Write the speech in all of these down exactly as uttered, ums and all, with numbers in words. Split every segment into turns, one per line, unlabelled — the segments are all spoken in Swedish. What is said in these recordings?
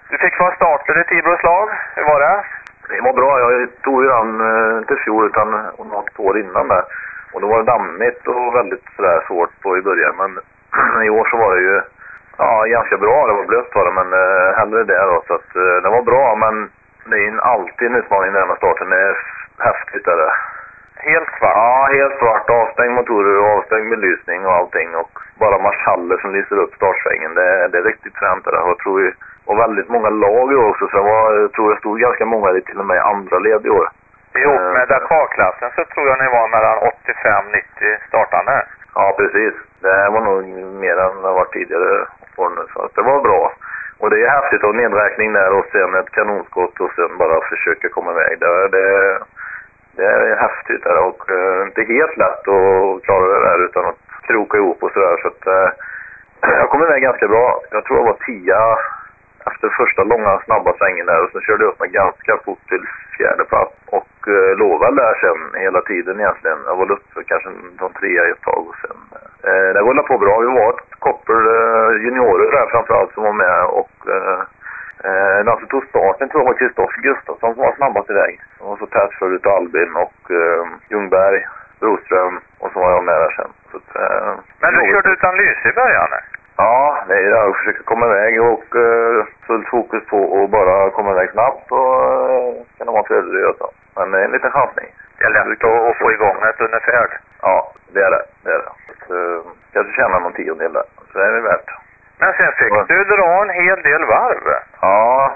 Du fick vara starter i Tibros lag. Hur var det?
Det var bra. Jag tog ju den eh, inte fjol utan något år innan där. Och då var det dammigt och väldigt sådär svårt på i början. Men i år så var det ju ja, ganska bra. Det var blött var det, men eh, hellre det då. Så att eh, det var bra, men det är ju alltid en utmaning när den här starten. Det är häftigt är det.
Helt svart?
Ja, helt svart. Avstängd motorer och avstängd belysning och allting. Och bara marschaller som lyser upp startsvängen. Det, det är riktigt främt det där. Jag tror ju, och väldigt många lag i år också. Så det var, jag tror det stod ganska många till och med i andra led i år.
Ihop med Dakar-klassen så tror jag ni var mellan åttiofem nittio startande.
Ja, precis. Det var nog mer än det har varit tidigare år nu. Så att det var bra. Och det är häftigt att nedräkning där och sen ett kanonskott och sen bara försöka komma iväg. Det, det, det är häftigt där och uh, inte helt lätt att klara det där utan att kroka ihop och sådär. Så att uh, jag kom iväg ganska bra. Jag tror jag var tia efter första långa snabba svängen där och så körde jag upp mig ganska fort till fjärde plats och uh, lovade där sen hela tiden egentligen. Jag var uppe kanske de trea i ett tag och sen uh, det rullade på bra. Vi var ett koppel uh, juniorer där framförallt som var med och uh, uh, den som tog starten tror jag var Kristoffer Gustafsson som var snabbast iväg. Han var så tätt förut Albin och uh, Ljungberg, Broström och så var jag med där sen. Så att, uh,
Men du körde utan lys i början?
Ja, det är det. Jag försöker komma iväg och uh, fullt fokus på att bara komma iväg snabbt och uh, kan det vara trevligt att göra så. Men det är en liten chansning.
Det är lätt att, att få igång ett ungefär.
Ja, det är det. Det är det. Så, uh, kanske tjäna någon tiondel där. Så det är det värt.
Men sen fick ja. du dra en hel del varv.
Ja,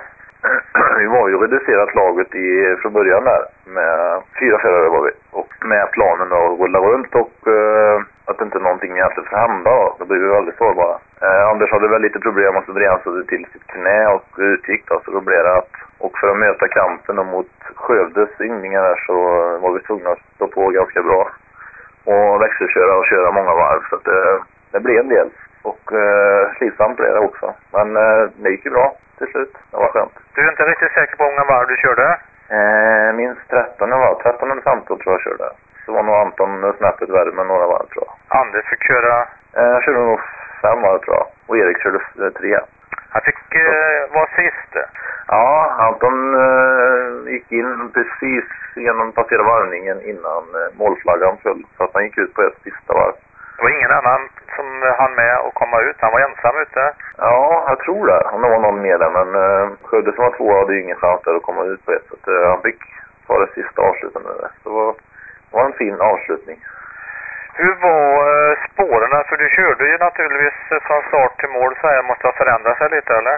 vi var ju reducerat laget i, från början där. Med fyra förare var vi. Och med planen att rulla runt och uh, att inte någonting egentligen får hända då. Då blir vi väldigt sårbara. Uh, Anders hade väl lite problem och så drev han till sitt knä och utgick då. Så då blev det att, och för att möta kampen och mot Skövdes ynglingar där så var vi tvungna att stå på ganska bra. Och växelköra och köra många varv. Så att det, det blev en del. Och uh, slitsamt blev det också. Men uh, det gick ju bra till slut. Det var skönt.
Du är inte riktigt säker på hur många varv du körde?
Uh, minst tretton var. tretton eller femton tror jag körde. Så var nog Anton snabbt värre med några varv tror jag.
Anders fick köra?
Uh, jag körde nog fem varv tror jag. Och Erik körde uh, tre.
Han fick uh, vara sist.
Ja, Anton uh, gick in precis genom passera varvningen innan uh, målflaggan föll. Så att han gick ut på ett sista varv.
Det var ingen annan som hann med att komma ut. Han var ensam ute.
Ja, jag tror det. Om det var någon med där. Men uh, Skövde som var två hade ju ingen chans där att komma ut på ett. Så att, uh, han fick ta det sista avslutande där. Så det var, det var en fin avslutning.
Hur var uh, spåren? För du körde ju naturligtvis från start till mål så här. Måste ha förändrat sig lite eller?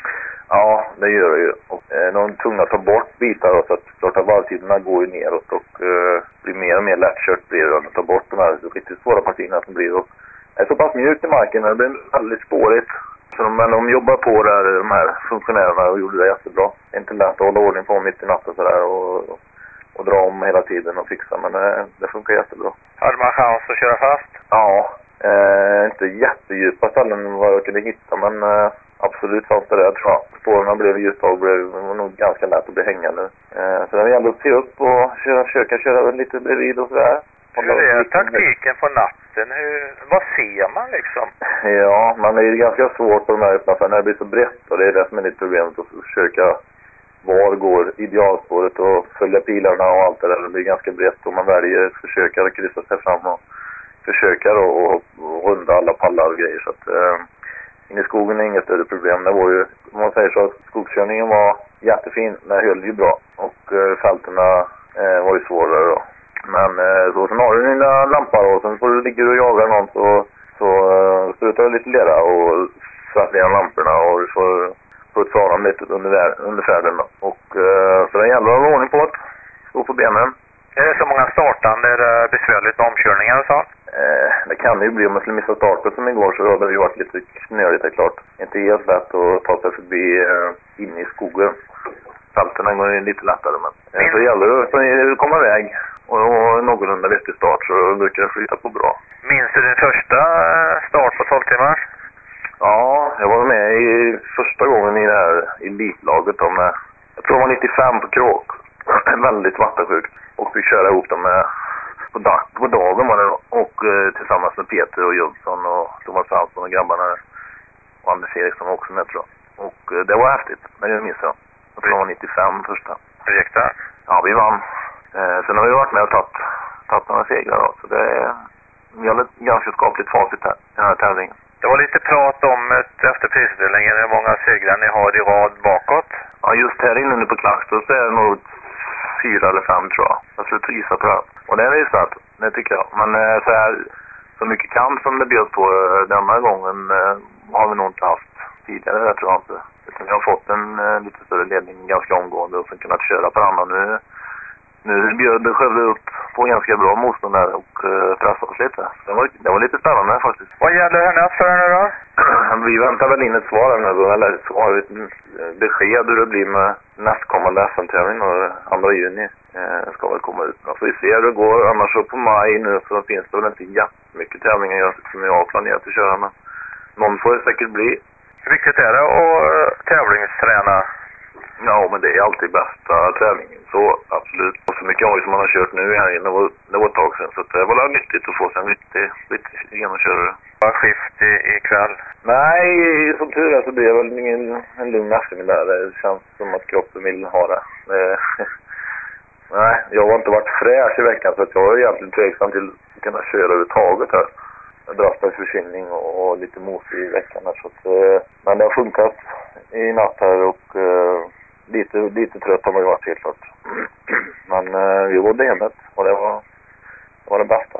Ja, det gör det ju. Och, eh, de tvungna att ta bort bitar då, så att klart att varvtiderna går ju neråt och eh, blir mer och mer lättkört blir det att ta bort de här riktigt svåra partierna som blir. Och det är så pass mjukt i marken, det blir väldigt spårigt. Så, men de jobbar på där, de här funktionärerna, och gjorde det jättebra. Det är inte lätt att hålla ordning på mitt i natten sådär och, och, och dra om hela tiden och fixa, men det, det funkar jättebra.
Hade man chans att köra fast?
Ja, eh, inte jättedjupa ställen vad jag kunde hitta, men eh, absolut fanns det där tror jag. Spåren blev djupa och blev nog ganska lätt att bli hängande. Eh, så det gäller att se upp och köra, försöka köra lite bredvid och sådär.
Hur är taktiken på natten? Hur, vad ser man liksom?
Ja, men det är ganska svårt på de här öppna för när det blir så brett och det är det som är lite problemet att försöka var går idealspåret och följa pilarna och allt det där. Det blir ganska brett och man väljer att försöka kryssa sig fram och försöka då och, och runda alla pallar och grejer. Så att eh, in i skogen är inget större problem. Det var ju, om man säger så, att skogskörningen var jättefin. Det höll ju bra och eh, fälterna eh, var ju svårare då. Men eh, så sen har du dina lampar och sen får du ligga och jaga någon så, så uh, sprutar du lite lera och svartliga lamporna och du får putsa av dem lite under, under färden då. Och uh, så det gäller att ha ordning på att stå på benen.
Är det så många startande? Är det besvärligt med omkörningar och sånt?
Eh, det kan det ju bli om man skulle missa starten som igår så hade det ju varit lite knöligt, det är klart. Inte helt lätt att ta sig förbi uh, inne i skogen. Fälterna går ju lite lättare men eh, så gäller det att komma iväg. Och någorlunda vettig start så brukar det flyta på bra.
Minns du din första start på tolv timmar?
Ja, jag var med i första gången i det här elitlaget. Då med, jag tror det var nittiofem på Kråk. Väldigt vattensjukt. Och vi körde ihop dem med, på, dag, på dagen var det då. Och eh, tillsammans med Peter och Jönsson och Thomas Hansson och grabbarna. Och Anders Eriksson var också med tror jag. Och eh, det var häftigt, men jag minns jag. Jag tror det var nittiofem första.
Hur gick det?
Ja, vi vann. Eh, sen har vi varit med och tagit, tagit några segrar då. Så det är, vi har ett ganska skapligt facit här, den här tävlingen.
Det var lite prat om ett, efter prisutdelningen hur många segrar ni har i rad bakåt.
Ja, just här inne nu på Klaxtor så är det nog fyra eller fem tror jag. Jag skulle gissa på det. Och det är visat, det tycker jag. Men eh, så här, så mycket kamp som det bjöd på eh, denna gången eh, har vi nog inte haft tidigare, det tror jag inte. Utan vi har fått en eh, lite större ledning ganska omgående och sen kunnat köra på andra. Nu, nu bjöd det Skövde upp på ganska bra motstånd där och eh, pressade oss lite. Det var, det var lite spännande faktiskt.
Vad gäller härnäst för nu då?
Vi väntar väl in ett svar här nu, eller ett svar, ett besked hur det blir med nästkommande S M-tävling och andra juni eh, ska väl komma ut. Så vi ser hur det går, annars så på maj nu så finns det väl inte jättemycket tävlingar som jag har planerat att köra, men någon får det säkert bli.
Hur viktigt är det att tävlingsträna?
Ja, men det är alltid bästa träningen, så absolut. Och så mycket hoj som man har kört nu här inne, det var, det var ett tag sedan, så det var nyttigt att få sig en riktig, riktig genomkörare.
Vad skift i, ikväll?
Nej, som tur är så blir det väl ingen, en lugn eftermiddag. Det känns som att kroppen vill ha det. det Nej, jag har inte varit fräsch i veckan så att jag är egentligen tveksam till att kunna köra överhuvudtaget här. Drassbergs förkylning och, och lite mos i veckan här. Så att, men det har funkat i natt här och uh, lite, lite trött har man ju varit helt klart. Men uh, vi var det hemmet och det var, det var det bästa.